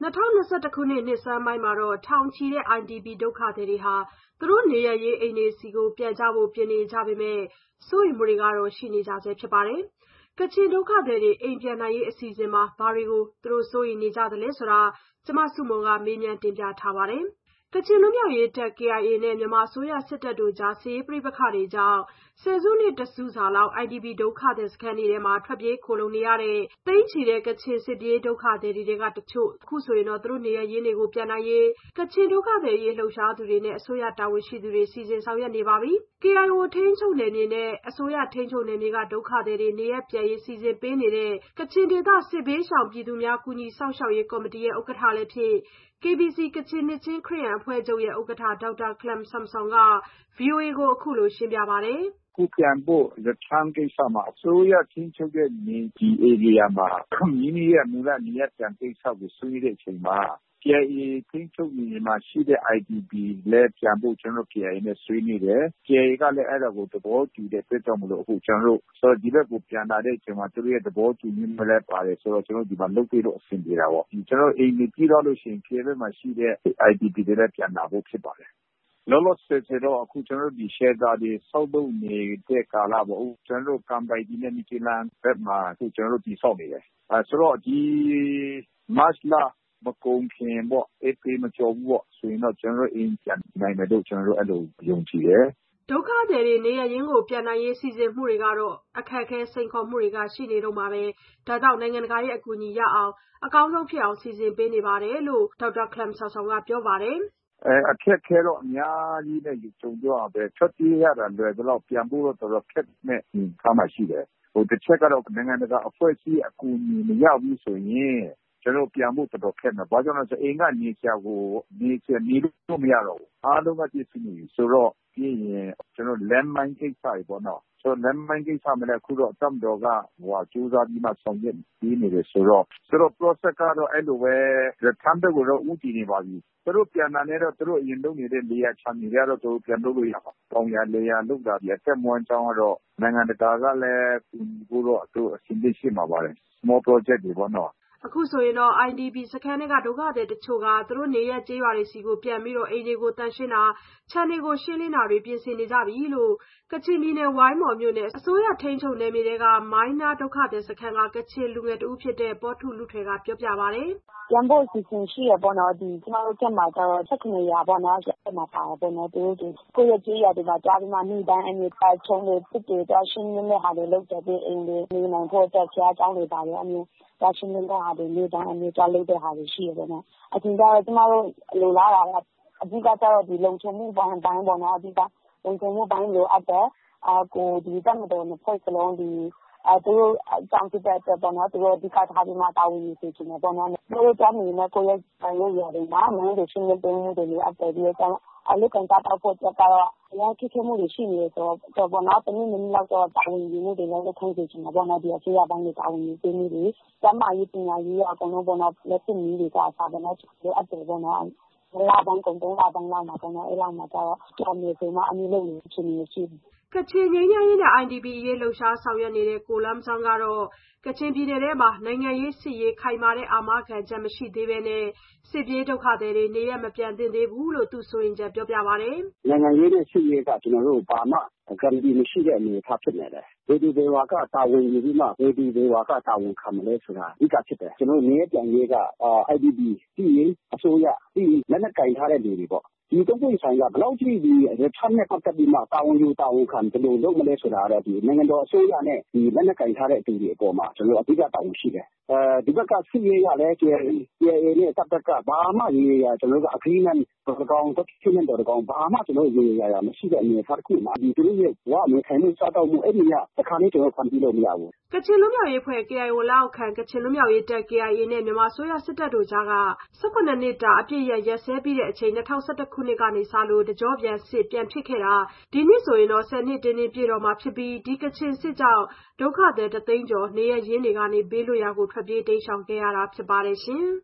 2021 ခုနှစ်နှစ်ဆန်းပိုင်းမှာထောင်ချီတဲ့ IDP ဒုက္ခသည်တွေဟာသူတို့နေရပ်ရင်းအိမ်တွေဆီပြန်ကြဖို့ပြင်နေကြပေမဲ့စိုးရိမ်မှုတွေကတော့ရှိနေကြဆဲဖြစ်ပါတယ်။ ကချင်ဒုက္ခသည်တွေအိမ်ပြန်နိုင်ရေးအစီအစဉ်မှာဘာတွေကိုစိုးရိမ်နေကြသလဲဆိုတာ မဆုမွန်က မေးမြန်းတင်ပြထားပါတယ်။ ကချင်လွတ်မြောက်ရေးတပ် KIA နဲ့ မြန်မာအစိုးရစစ်တပ်တို့ကြား စစ်ရေးပဋိပက္ခတွေကြောင့် ဆယ်စုနှစ်တစုစာလောက် IDP ဒုက္ခသည်စခန်းတွေမှာ ထွက်ပြေးခိုလှုံနေရတဲ့ သိန်းချီတဲ့ ကချင်စစ်ပြေးဒုက္ခသည်တွေထဲကတချို့ အခုဆိုရင် သူတို့နေရပ်ရင်းတွေပြန်နိုင်ရေး ကချင်ဒုက္ခသည်အရေးလှုပ်ရှားသူတွေနဲ့ အစိုးရတာဝန်ရှိသူတွေ စီစဉ်ဆောင်ရွက်နေပါပြီ။ KIO ထိန်းချုပ်နယ်မြေနဲ့ အစိုးရထိန်းချုပ်နယ်မြေက ဒုက္ခသည်တွေနေရပ်ပြန်ရေးစီစဉ်ပေးနေတဲ့ ကချင်ဒေသစစ်ဘေးရှောင်ပြည်သူများကူညီစောင့်ရှောက်ရေးကော်မတီဥက္ကဋ္ဌလည်းဖြစ် KBC ကချင်နှစ်ခြင်းခရစ်ယာန်အဖွဲ့ချုပ်ဥက္ကဋ္ဌ ဒေါက်တာခလမ်ဆမ်ဆွန်က VOA ကိုအခုလိုရှင်းပြပါတယ်။ "အခုပြန်ဖို့returnကိစ္စမှာအစိုးရထိန်းချုပ်တဲ့နယ်မြေဧရိယာမှာမိမိရဲ့မူလနေရပ်ပြန်ကိစ္စကိုဆွေးနွေးတဲ့အချိန်မှာ KIA ထိန်းချုပ်နယ်မြေမှာရှိတဲ့ IDP လည်းပြန်ဖို့ကျနော်တို့ KIA နဲ့ဆွေးနွေးတယ်။ KIA ကလည်းအဲဒါကိုသဘောတူတဲ့အတွက်ကြောင့်မို့လို့အခုကျနော်တို့ဒီဘက်ကိုပြန်လာတဲ့အချိန်မှာသူတို့ရဲ့သဘောတူညီမှုလည်းပါတယ်ဆိုတော့ကျနော်တို့ဒီမှာလုပ်ပေးလို့အဆင်ပြေတာပေါ့။ကျနော်တို့အိမ်တွေပြီးသွားလို့ရှိရင် KIA ဘက်မှာရှိတဲ့ IDP တွေလည်းပြန်လာဖို့ဖြစ်ပါတယ်။လောလောဆယ်တော့အခုကျနော်တို့ဒီ shelter တွေဆောက်လုပ်နေတဲ့ကာလပေါ့။ကျနော်တို့ကန်ပိုက်တီနဲ့မြစ်ကြီးနားဘက်မှာအခုကျနော်တို့တည်ဆောက်နေတယ်။ဆိုတော့ဒီမတ်လမကုန်ခင်ပေါ့ဧပြီမကျော်ဘူးပေါ့ဆိုရင်တော့ကျနော်တို့အိမ်ပြန်နိုင်မယ်လို့ကျနော်တို့အဲလိုယုံကြည်တယ်။ " ဒုက္ခသည်တွေနေရပ်ရင်းပြန်နိုင်ရေးစီစဉ်မှုတွေကတော့အခက်အခဲစိန်ခေါ်မှုတွေရှိနေတုန်းပါပဲ။ဒါကြောင့်နိုင်ငံတကာရဲ့အကူအညီရအောင် အကောင်းဆုံးဖြစ်အောင်စီစဉ်ပေးနေတယ်လို့ ဒေါက်တာခလမ်ဆမ်ဆွန်ကပြောပါတယ်။ "အခက်အခဲတော့အများကြီးနဲ့ကြုံတွေ့ရပါတယ်။ထွက်ပြေးရတာလွယ်သလောက်ပြန်ဖို့တော့တော်တော်ခက်မယ့်အနေအထားမှာရှိတယ်။တချက်ကတော့နိုင်ငံတကာအဖွဲ့အစည်းအကူအညီမရဘူးဆိုရင်ကျနော်တို့ပြန်ဖို့တော်တော်ခက်မယ်။ဘာကြောင့်လဲဆိုတော့အိမ်ကနေစရာနေလို့မရတော့ဘူး။အားလုံးကပစ္စည်းနေပြီဆိုတော့ပြီးရင်ကျနော်တို့ land mine ကိစ္စတွေပေါ့နော်။ land mine ကိစ္စမှာလည်းအခုတော့တပ်မတော်ကကြိုးစားပြီးမှဆောင်ရွက်ပေးနေတယ်ဆိုတော့ process ကတော့အဲလိုပဲ return ဘက်ကိုတော့ဦးတည်နေပါပြီ။သူတို့ပြန်တာနဲ့တော့သူတို့အရင်လုပ်နေတဲ့နေရာချန်တွေကတော့သူတို့ပြန်လုပ်လို့ရမှာ။တောင်ယာလယ်ယာလုပ်တာအသက်မွေးဝမ်းကျောင်းကတော့နိုင်ငံတကာကလည်းကူညီဖို့တော့သူတို့အဆင်သင့်ရှိမှာပါတယ်။ small project တွေပေါ့နော်။ " အခုဆိုရင် IDP စခန်းထဲကဒုက္ခသည်တချို့ကသူတို့နေရပ်ကျေးရွာတွေဆီပြန်ပြီးအိမ်တွေကိုသန့်ရှင်းတာခြံတွေကိုရှင်းလင်းတာတွေပြင်ဆင်နေကြပြီလို့ ကချင်ပြည်နယ်ဝိုင်းမော်မြို့နယ် အစိုးရထိန်းချုပ်နယ်မြေထဲက မိုင်းနားဒုက္ခသည်စခန်းက ကချင်လူငယ်တဦးဖြစ်တဲ့ ပေါထုလူထွယ်ကပြောပြပါတယ်။ "ပြန်ဖို့အစီအစဉ်ရှိတယ်ပေါ့နော်။ကျမတို့ဘက်မှာကျတော့17နေရာပေါ့နော်။အဲဒီမှာပါတယ်ပေါ့နော်။သူတို့ကိုယ့်ရဲ့ကျေးရွာတွေမှာသွားပြီးမှနေ့တိုင်းခြုံတွေသစ်တွေသွားရှင်းလင်းတဲ့ဟာတွေလုပ်တယ်။ပြီးအိမ်တွေနေနိုင်ဖို့အတွက်ဘုရားကျောင်းတွေဘာတွေသွားရှင်းလင်းတဲ့ဟာတွေနေ့တိုင်းသွားလုပ်တဲ့ဟာတွေရှိတယ်ပေါ့နော်။အရင်ကျတော့ကျမတို့လိုလားတာကအဓိကကျတော့ဒီလုံခြုံမှုပိုင်းပေါ့နော်။အဓိကလုံခြုံမှုပိုင်းလိုအပ်တယ်။ဒီတပ်မတော်နှစ်ဖွဲ့စလုံးသူတို့အကြောင်းဖြစ်တဲ့အတွက်ပေါ့နော်။သူတို့အဓိကထားပြီးမှတာဝန်ယူစေချင်တယ်ပေါ့နော်။သူတို့သွားနေနဲ့ကိုယ့်ရဲ့ရွာတွေမှာမိုင်းတွေရှင်းလင်းပေးမှုတွေလိုအပ်တယ်။ပြီးတော့လုပ်ကိုင်စားသောက်ဖို့အတွက်ကတော့အများကြီးခက်ခဲမှုတွေရှိနေတယ်ဆိုတော့ပေါ့နော်။တနည်းနည်းလောက်တော့တာဝန်ယူမှုတွေလည်းလုပ်ခိုင်းစေချင်တယ်ပေါ့နော်။ဒီအစိုးရပိုင်းတွေတာဝန်ယူပေးမှုတွေကျန်းမာရေးပညာရေးအကုန်လုံးပေါ့နော်။လက်ဖြစ်နည်းတွေကအစပေါ့နော်လိုအပ်တယ်ပေါ့နော်။2 လပိုင်းကုန်3 လပိုင်းလောက်မှာပေါ့နော်။အဲဒီလောက်မှာကျတော့ပြန်မယ်ဆိုမှလုပ်နေတဲ့အခြေအနေရှိတယ်။ " ကချင်ငြိမ်းချမ်းရေးနဲ့ IDP အရေးလှုပ်ရှားဆောင်ရွက်နေတဲ့ ကို Lum Zawng ကတော့ ကချင်ပြည်နယ်ထဲမှာ နိုင်ငံရေးစစ်ရေးခိုင်မာတဲ့အာမခံချက်မရှိသေးဘဲ စစ်ပြေးဒုက္ခသည်တွေနေရပ်မပြန်သင့်သေးဘူးလို့သူ့စိုးရိမ်ချက်ပြောပြပါတယ်။ "နိုင်ငံရေးနဲ့စစ်ရေးကကျနော်တို့ဘာမှ guarantee မရှိတဲ့အနေအထားဖြစ်နေတယ်။ဘယ်သူဘယ်ဝါကတာဝန်ယူပြီးမှဘယ်သူဘယ်ဝါကတာဝန်ခံမလဲဆိုတာအဓိကဖြစ်တယ်။ကျနော်တို့နေရပ်ပြန်ရေးကIDP ပြီးရင်အစိုးရပြီးရင်လက်နက်ကိုင်ထားတဲ့လူတွေပေါ့။ဒီသုံးပွင့်ဆိုင်ကဘယ်လောက်ထိဒီ return နဲ့ပတ်သက်ပြီးမှတာဝန်ယူတာဝန်ခံဘယ်လိုလုပ်မလဲဆိုတာကတော့ဒီနိုင်ငံတော်အစိုးရနဲ့ဒီလက်နက်ကိုင်ထားတဲ့သူတွေအပေါ်မှာကျနော်တို့အဓိကတာဝန်ရှိတယ်။ဒီဘက်ကစစ်ရေးကလည်း KIA နဲ့တပ်ဘက်ကဘာမှရေရေရာကျနော်တို့က agreement တော်တကောင် document တော်တကောင်ဘာမှကျနော်တို့ရေရေရာရာမရှိတဲ့အနေအထားတစ်ခုမှာသူတို့ရဲ့ဘဝနေထိုင်မှုစားသောက်မှုအဲ့ဒီကတခါတည်းကျနော်တို့ဖန်တီးလို့မရဘူး။" ကချင်လွတ်မြောက်ရေးအဖွဲ့ KIO လက်အောက်ခံ ကချင်လွတ်မြောက်ရေးတပ် KIA နဲ့ မြန်မာအစိုးရစစ်တပ်တို့ကြား 17 နှစ်တာအပစ်ရပ်စဲပြီးချိန် 2011 ခုနှစ်ကစလို့ တကျော့ပြန်စစ်ပြန်ဖြစ်ခဲ့တာ ဒီနှစ်ဆို 10 နှစ်တင်းတင်းပြည့်တော့မှာဖြစ်ပြီး ဒီကချင်စစ်ကြောင့် ဒုက္ခသည် 1 သိန်းကျော် နေရပ်ရင်းတွေကနေဘေးလွတ်ရာကိုထွက်ပြေးတိမ်းရှောင်ခဲ့ရတာဖြစ်ပါတယ်ရှင်။